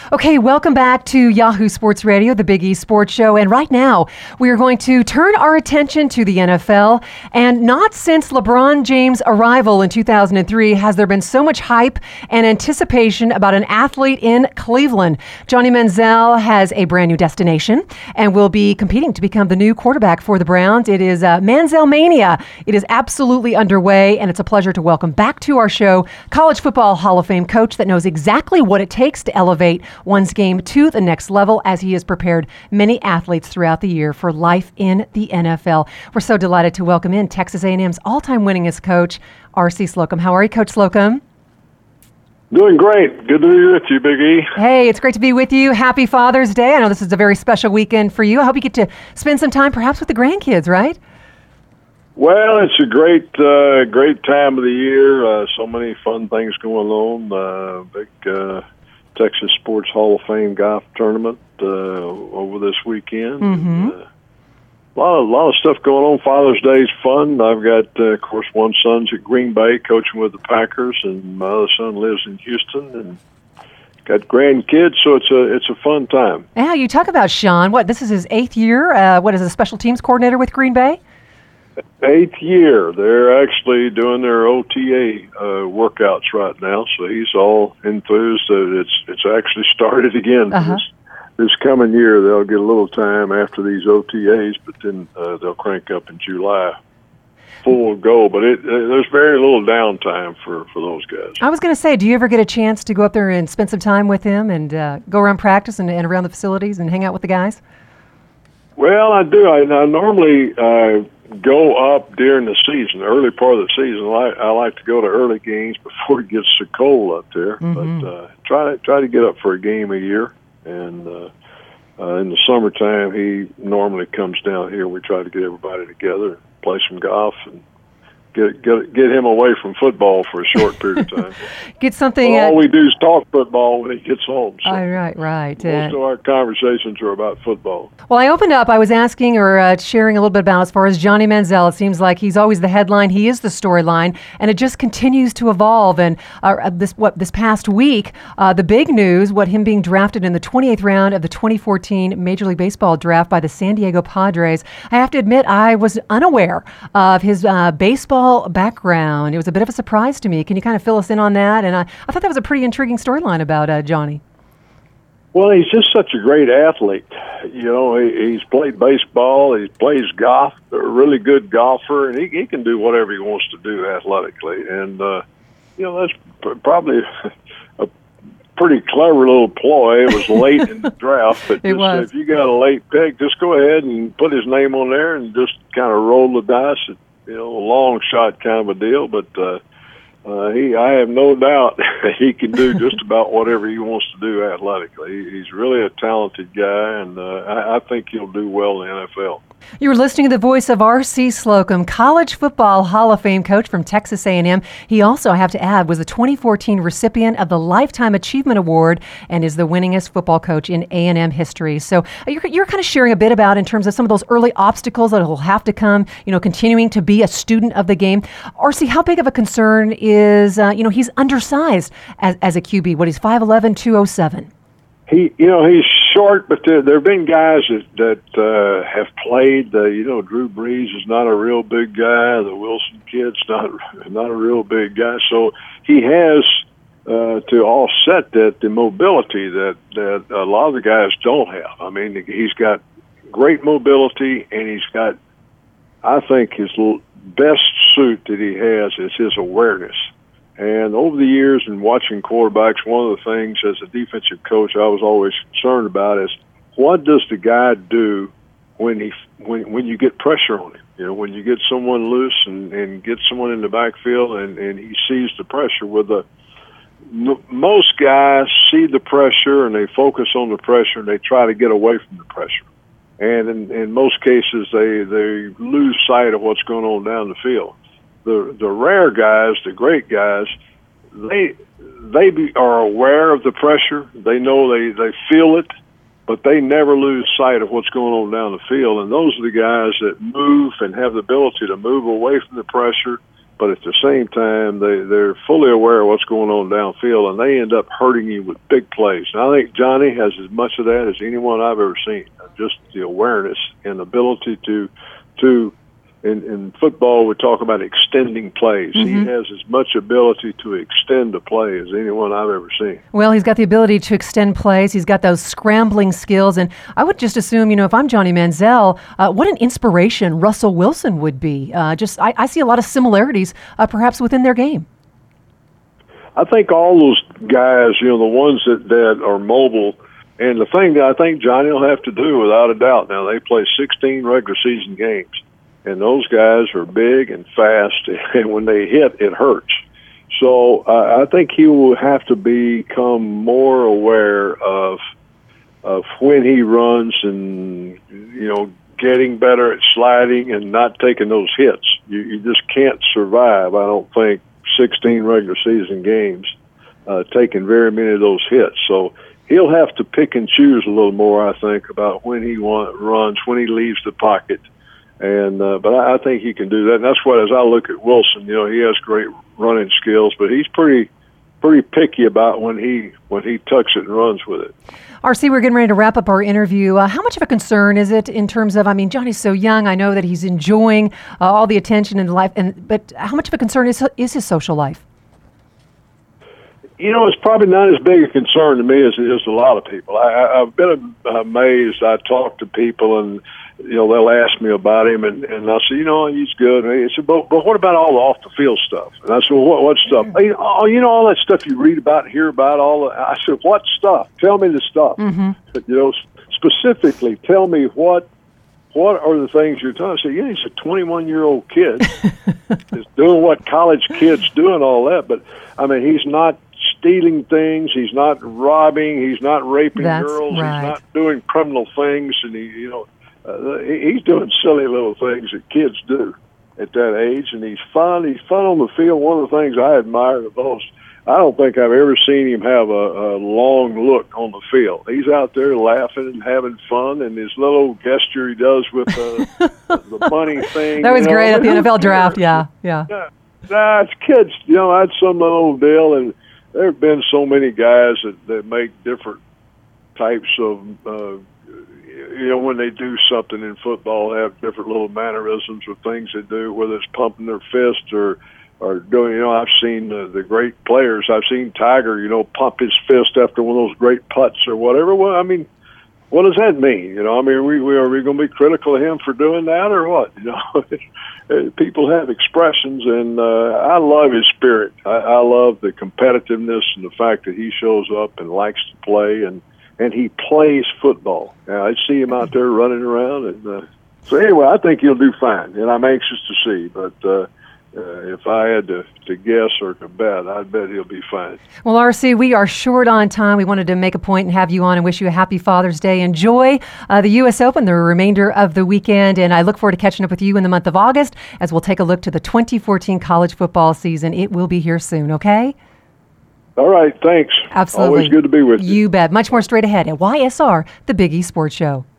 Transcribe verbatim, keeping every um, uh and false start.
Okay, welcome back to Yahoo Sports Radio, the Big East Sports Show. And right now, we are going to turn our attention to the N F L. And not since LeBron James' arrival in two thousand three has there been so much hype and anticipation about an athlete in Cleveland. Johnny Manziel has a brand new destination and will be competing to become the new quarterback for the Browns. It is uh, Manziel Mania. It is absolutely underway, and it's a pleasure to welcome back to our show College Football Hall of Fame coach that knows exactly what it takes to elevate one's game to the next level, as he has prepared many athletes throughout the year for life in the N F L. We're so delighted to welcome in Texas A and M's all-time winningest coach, R C Slocum. How are you, Coach Slocum? Doing great. Good to be with you, Big E. Hey, it's great to be with you. Happy Father's Day. I know this is a very special weekend for you. I hope you get to spend some time perhaps with the grandkids, right? Well, it's a great, uh, great time of the year. Uh, so many fun things going on. Uh, big uh, Texas Sports Hall of Fame golf tournament uh, over this weekend. Mm-hmm. Uh, a lot of, lot of stuff going on. Father's Day is fun. I've got, uh, of course, one son's at Green Bay coaching with the Packers, and my other son lives in Houston, and got grandkids, so it's a it's a fun time. Yeah, you talk about Sean. What, this is his eighth year? Uh, what is a special teams coordinator with Green Bay? Eighth year. They're actually doing their O T A uh, workouts right now, so he's all enthused that it's it's actually started again. Uh-huh. This, this coming year, they'll get a little time after these O T As, but then uh, they'll crank up in July. Full go, but it, uh, there's very little downtime for, for those guys. I was going to say, do you ever get a chance to go up there and spend some time with him and uh, go around practice and, and around the facilities and hang out with the guys? Well, I do. I, I normally uh, go up during the season, the early part of the season. I, I like to go to early games before it gets so cold up there. Mm-hmm. But uh, try to try to get up for a game a year. And uh, uh, in the summertime, he normally comes down here. We try to get everybody together and play some golf and get get get him away from football for a short period of time. Get something. Well, all uh, we do is talk football when he gets home. So oh, right, right. most Uh, of our conversations are about football. Well, I opened up, I was asking or uh, sharing a little bit about as far as Johnny Manziel. It seems like he's always the headline. He is the storyline, and it just continues to evolve. And uh, this what this past week, uh, the big news, what him being drafted in the twenty-eighth round of the twenty fourteen Major League Baseball draft by the San Diego Padres. I have to admit, I was unaware of his uh, baseball background. It was a bit of a surprise to me. Can you kind of fill us in on that? And I, I thought that was a pretty intriguing storyline about uh, Johnny. Well, he's just such a great athlete. You know, he, he's played baseball, he plays golf, a really good golfer, and he, he can do whatever he wants to do athletically. And, uh, you know, that's pr- probably a pretty clever little ploy. It was late in the draft, but It just, was. if you got a late pick, just go ahead and put his name on there and just kind of roll the dice. It, you know, a long shot kind of a deal, but uh, uh, he, I have no doubt he can do just about whatever he wants to do athletically. He, he's really a talented guy, and uh, I, I think he'll do well in the N F L. You were listening to the voice of R C Slocum, College Football Hall of Fame coach from Texas A and M. He also, I have to add, was the twenty fourteen recipient of the Lifetime Achievement Award and is the winningest football coach in A and M history. So you're, you're kind of sharing a bit about in terms of some of those early obstacles that will have to come, you know, continuing to be a student of the game. R C, how big of a concern is, uh, you know, he's undersized as, as a Q B. What, he's five eleven, two oh seven. He, you know, he's short, but there, there have been guys that that uh, have played. Uh, you know, Drew Brees is not a real big guy. The Wilson kid's not not a real big guy. So he has uh, to offset that the mobility that that a lot of the guys don't have. I mean, he's got great mobility, and he's got, I think, his l- best suit that he has is his awareness. And over the years and watching quarterbacks, one of the things as a defensive coach I was always concerned about is what does the guy do when he when when you get pressure on him? You know, when you get someone loose and, and get someone in the backfield and, and he sees the pressure. With the m- most guys see the pressure and they focus on the pressure and they try to get away from the pressure. And in, in most cases, they they lose sight of what's going on down the field. The the rare guys, the great guys, they they be, are aware of the pressure. They know they, they feel it, but they never lose sight of what's going on down the field. And those are the guys that move and have the ability to move away from the pressure but at the same time, they, they're fully aware of what's going on downfield, and they end up hurting you with big plays. And I think Johnny has as much of that as anyone I've ever seen, just the awareness and ability to, to in, in football, we talk about extending plays. Mm-hmm. He has as much ability to extend a play as anyone I've ever seen. Well, he's got the ability to extend plays. He's got those scrambling skills. And I would just assume, you know, if I'm Johnny Manziel, uh, what an inspiration Russell Wilson would be. Uh, just I, I see a lot of similarities, uh, perhaps, within their game. I think all those guys, you know, the ones that, that are mobile, and the thing that I think Johnny will have to do, without a doubt, now they play sixteen regular season games. And those guys are big and fast, and when they hit, it hurts. So uh, I think he will have to become more aware of of when he runs, and you know, getting better at sliding and not taking those hits. You, you just can't survive, I don't think, sixteen regular season games uh, taking very many of those hits. So he'll have to pick and choose a little more, I think, about when he want, runs, when he leaves the pocket. And uh, but I, I think he can do that. And that's what, as I look at Wilson, you know, he has great running skills, but he's pretty pretty picky about when he when he tucks it and runs with it. R C, we're getting ready to wrap up our interview. Uh, how much of a concern is it in terms of, I mean, Johnny's so young. I know that he's enjoying uh, all the attention in life, and but how much of a concern is is his social life? You know, it's probably not as big a concern to me as it is to a lot of people. I, I've been amazed. I talk to people, and you know, they'll ask me about him, and, and I say, you know, he's good. And he said, but, but what about all the off-the-field stuff? And I said, well, what, what stuff? Mm-hmm. Oh, you know, all that stuff you read about and hear about. All the, I said, what stuff? Tell me the stuff. Mm-hmm. But, you know, specifically, tell me what what are the things you're talking about? I said, yeah, he's a twenty-one-year-old kid. He's doing what college kids do and all that. But, I mean, he's not stealing things. He's not robbing. He's not raping That's girls. Right. He's not doing criminal things. And, he, you know, Uh, he's doing silly little things that kids do at that age, and he's fun. He's fun on the field. One of the things I admire the most, I don't think I've ever seen him have a, a long look on the field. He's out there laughing and having fun, and his little gesture he does with uh, the bunny thing. That was you know, great at the N F L cares? draft, yeah, yeah. yeah. Nah, it's kids. You know, that's some little deal, and there have been so many guys that, that make different types of uh, you know, when they do something in football, have different little mannerisms or things they do, whether it's pumping their fist or, or doing, you know, I've seen the, the great players. I've seen Tiger, you know, pump his fist after one of those great putts or whatever. Well, I mean, what does that mean? You know, I mean, are we, we, are we going to be critical of him for doing that or what? You know, people have expressions, and uh, I love his spirit. I, I love the competitiveness and the fact that he shows up and likes to play, and and he plays football. Now, I see him out there running around. And uh, so anyway, I think he'll do fine, and I'm anxious to see. But uh, uh, if I had to, to guess or to bet, I'd bet he'll be fine. Well, R C, we are short on time. We wanted to make a point and have you on and wish you a happy Father's Day. Enjoy uh, the U S Open, the remainder of the weekend, and I look forward to catching up with you in the month of August as we'll take a look to the twenty fourteen college football season. It will be here soon, okay? All right, thanks. Absolutely. Always good to be with you. You bet. Much more straight ahead at Y S R, the Big East Sports Show.